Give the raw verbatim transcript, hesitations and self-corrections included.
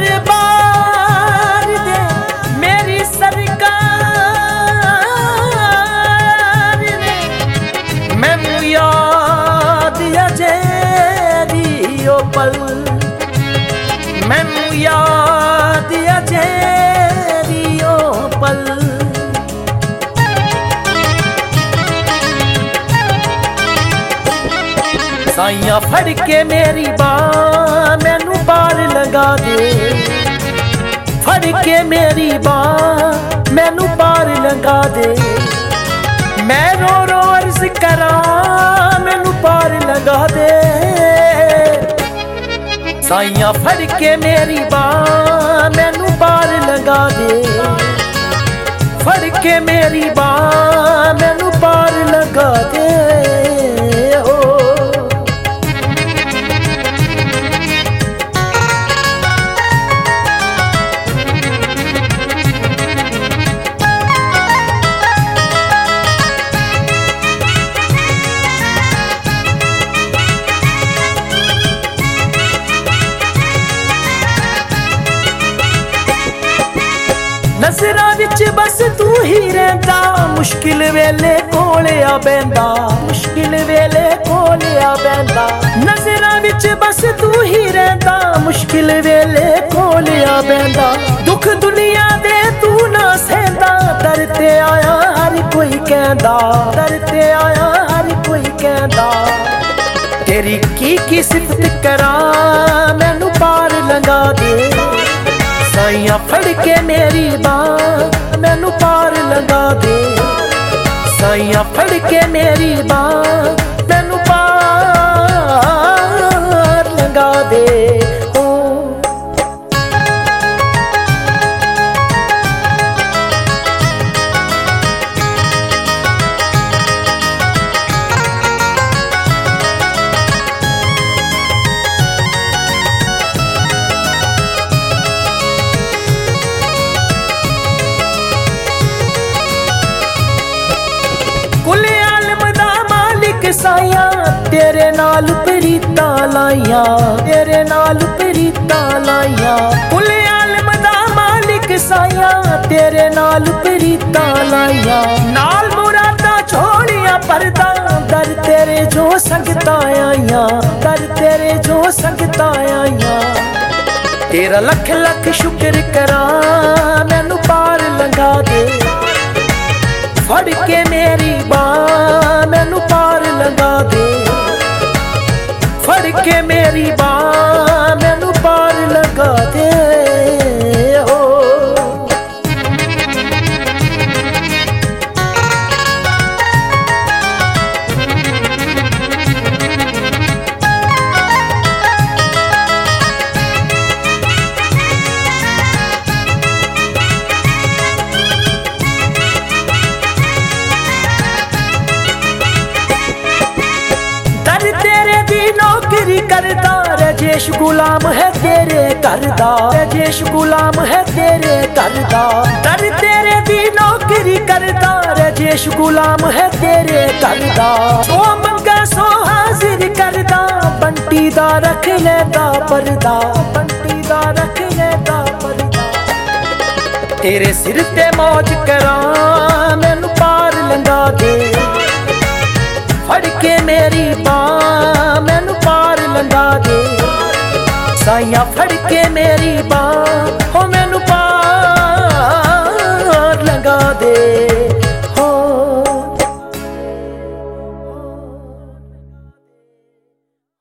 दरबार दे मेरी सरकार ने मैनू याद अजेरी ओ पल मैनू याद अजेरी ओ पल साइयां फड़ के मेरी बां मैनू पार लगा दे फड़ के मेरी बां मैनू पार लगा दे मैं रो रो अर्ज करा मैनू पार लगा दे साइयां फड़ के मेरी बां मैनू पार लगा दे फड़ के मेरी बां मैनू पार लगा दे नज़रां विच बस तू ही रहंदा मुश्किल वेले कोल आ बैंदा मुश्किल वेले कोल आ बैंदा नज़रां विच बस तू ही रहंदा मुश्किल वेले कोल आ बैंदा दुख दुनिया दे तू ना सहंदा दर ते आया हर कोई कहंदा दर ते आया हर कोई कहंदा तेरी की की सिफत करां मैनू पार लंघा दे साइयां फड़ के मेरी बां मैनू पार लगा दे साइयां फड़ के मेरी बां मैनू पार लगा दे साइयां तेरे नाल प्रीतां लाइयां तेरे नाल प्रीतां लाइयां कुले आलम दा मालिक साइयां तेरे नाल प्रीतां लाइयां नाल मुरादा छोड़िया परदा दर तेरे जो संगतां आइयां दर तेरे जो संगतां आइयां तेरा लख लख शुक्र करा मैनू पार लंघा दे फड़ के मेरी बां मैनू पार लगा दे फड़ के मेरी बां मैनू पार लगा दे हो करदा रजेश गुलाम है तेरे करदा रजेश गुलाम है तेरे करदा दर तेरे दी नौकरी करदा रजेश गुलाम है तेरे करदा जो मंगा सो हाजिर करदा बंटी दा रख लेदा परदा बंटी दा रख लेदा परदा तेरे सिर ते मौज करा मैनू पार लंघा दे फड़ के मेरी बां मैनू पार लंघा दे साइयां फड़ के मेरी बां हो मैनू पार